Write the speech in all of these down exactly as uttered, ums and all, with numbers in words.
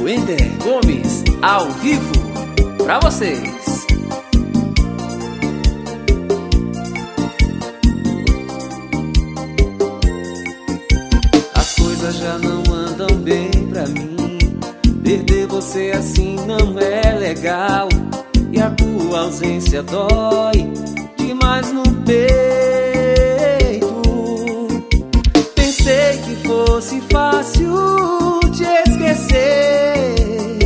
Wender Gomes, ao vivo, pra vocês. As coisas já não andam bem pra mim. Perder você assim não é legal. E a tua ausência dói demais no peito. Pensei que fosse fácil te esquecer.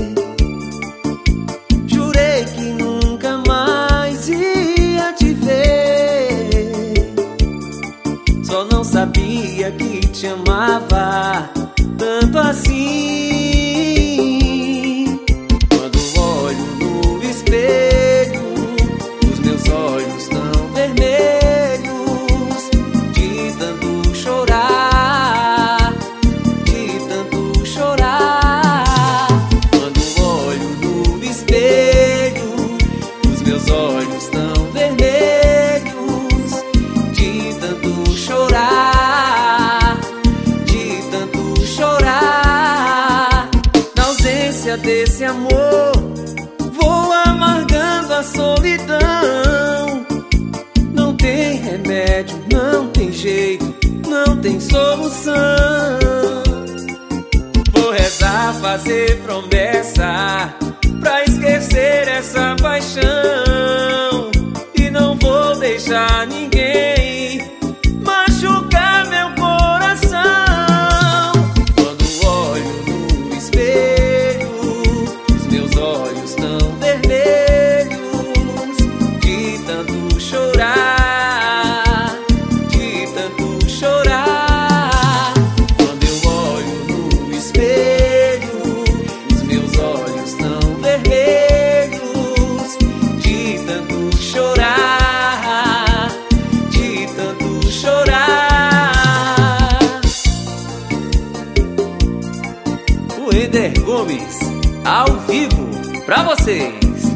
Jurei que nunca mais ia te ver. Só não sabia que te amava tanto assim. Quando olho no espelho, os meus olhos tão vermelhos de tanto chorar, de tanto chorar. Quando olho no espelho, os meus olhos tão vermelhos de tanto chorar, de tanto chorar. Na ausência desse amor, vou amargando a solidão. Não tem remédio, não tem jeito, não tem solução. Vou rezar, fazer promessa pra esquecer essa paixão. E não vou deixar ninguém machucar meu coração. Quando olho no espelho, os meus olhos tão vermelhos de tanto chorar, de tanto chorar. Quando eu olho no espelho, os meus olhos tão vermelhos de tanto chorar, de tanto chorar. Wender Gomes, ao vivo, pra vocês.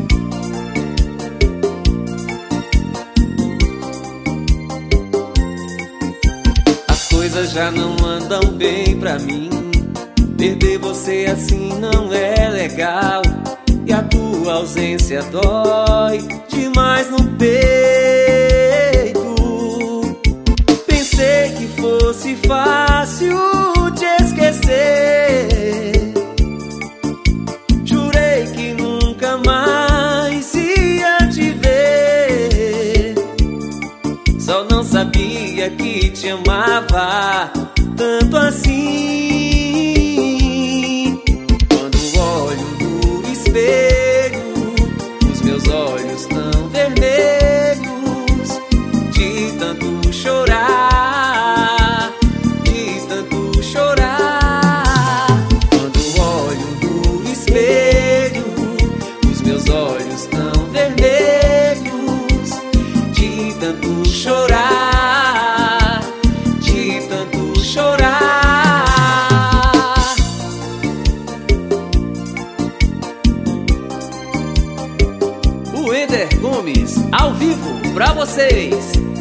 As coisas já não andam bem pra mim. Perder você assim não é legal. E a tua ausência dói demais no peito. Pensei que fosse fácil te esquecer. Jurei que nunca mais ia te ver. Só não sabia que te amava tanto assim. Quando olho no espelho, os meus olhos tão vermelhos de tanto chorar, de tanto chorar. Quando olho no espelho, os meus olhos tão vermelhos de tanto chorar, de tanto chorar. Wender Gomes, ao vivo, pra vocês.